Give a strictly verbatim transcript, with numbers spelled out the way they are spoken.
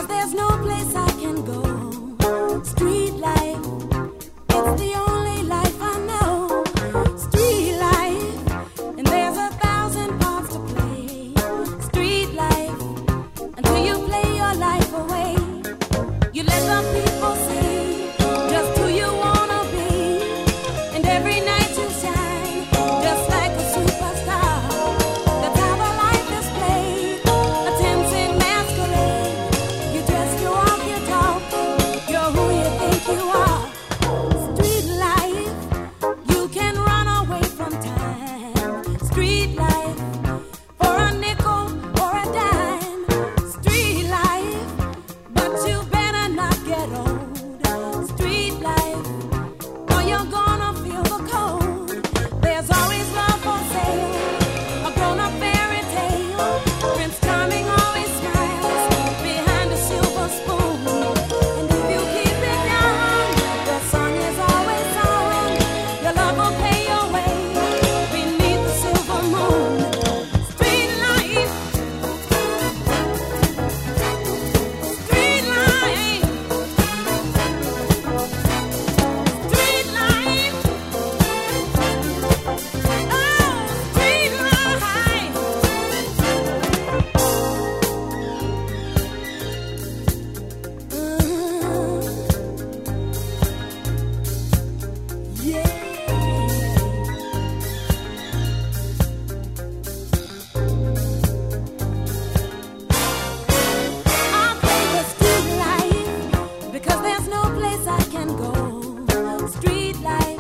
Because there's no place I can go. Street life, it's the only life I know. Street life, and there's a thousand parts to play. Street life, until you play your life away. You let the people see just who you wanna be. And every night you shine, just like a superstar. That's how the life is played, a tempting masquerade. You dress, you walk, you talk, you're who you think you are. Street life, you can run away from time. Street life, for a nickel or a dime. Street life, but you better not get old. Street life, or you're gonna feel the cold. There's always love for sale, a grown-up fairy tale. Prince Charming always smiles behind a silver spoon. And if you keep it young, the sun is always on. Your love will pay your way beneath the silver moon. Street life, street life, street life, oh, street life. Yeah. I play the street life because there's no place I can go. Street life.